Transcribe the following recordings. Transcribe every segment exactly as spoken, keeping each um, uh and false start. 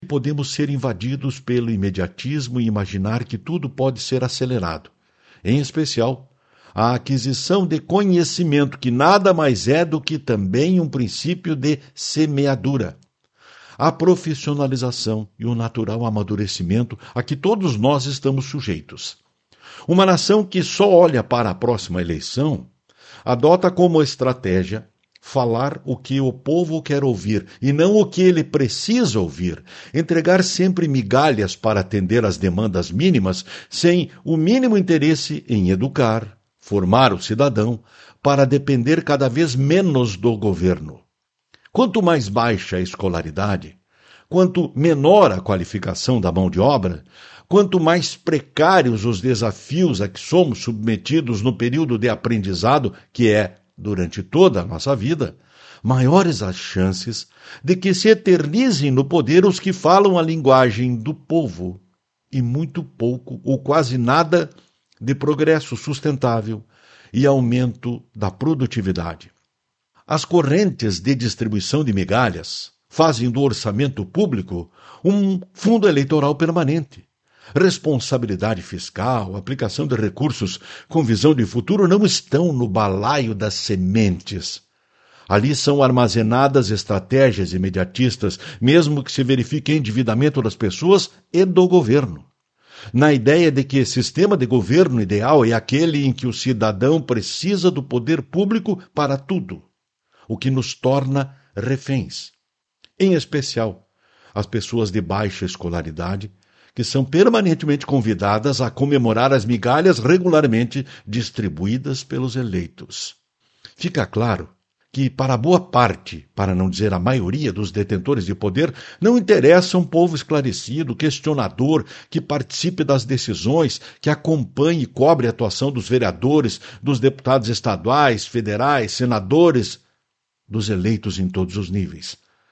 podemos ser invadidos pelo imediatismo e imaginar que tudo pode ser acelerado. Em especial, a aquisição de conhecimento, que nada mais é do que também um princípio de semeadura. A profissionalização e o natural amadurecimento a que todos nós estamos sujeitos. Uma nação que só olha para a próxima eleição adota como estratégia falar o que o povo quer ouvir e não o que ele precisa ouvir, entregar sempre migalhas para atender às demandas mínimas, sem o mínimo interesse em educar, formar o cidadão, para depender cada vez menos do governo. Quanto mais baixa a escolaridade, quanto menor a qualificação da mão de obra, quanto mais precários os desafios a que somos submetidos no período de aprendizado, que é durante toda a nossa vida, maiores as chances de que se eternizem no poder os que falam a linguagem do povo e muito pouco ou quase nada de progresso sustentável e aumento da produtividade. As correntes de distribuição de migalhas fazem do orçamento público um fundo eleitoral permanente. Responsabilidade fiscal, aplicação de recursos com visão de futuro não estão no balaio das sementes. Ali são armazenadas estratégias imediatistas, mesmo que se verifique endividamento das pessoas e do governo. Na ideia de que sistema de governo ideal é aquele em que o cidadão precisa do poder público para tudo, o que nos torna reféns. Em especial, as pessoas de baixa escolaridade, que são permanentemente convidadas a comemorar as migalhas regularmente distribuídas pelos eleitos. Fica claro que, para boa parte, para não dizer a maioria dos detentores de poder, não interessa um povo esclarecido, questionador, que participe das decisões, que acompanhe e cobre a atuação dos vereadores, dos deputados estaduais, federais, senadores, dos eleitos em todos os níveis.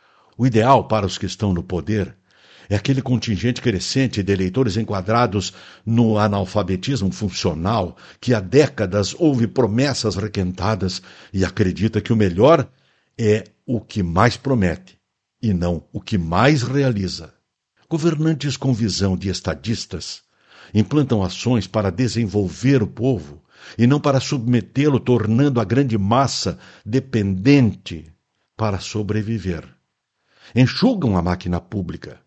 O ideal para os que estão no poder é aquele contingente crescente de eleitores enquadrados no analfabetismo funcional, que há décadas ouve promessas requentadas e acredita que o melhor é o que mais promete, e não o que mais realiza. Governantes com visão de estadistas implantam ações para desenvolver o povo e não para submetê-lo, tornando a grande massa dependente para sobreviver. Enxugam a máquina pública,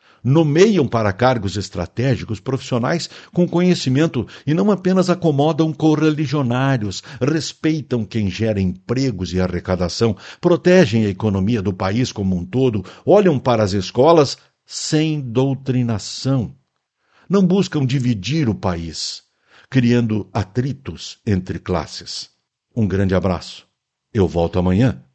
nomeiam para cargos estratégicos profissionais com conhecimento e não apenas acomodam correligionários, respeitam quem gera empregos e arrecadação, protegem a economia do país como um todo, olham para as escolas sem doutrinação. Não buscam dividir o país, criando atritos entre classes. Um grande abraço. Eu volto amanhã.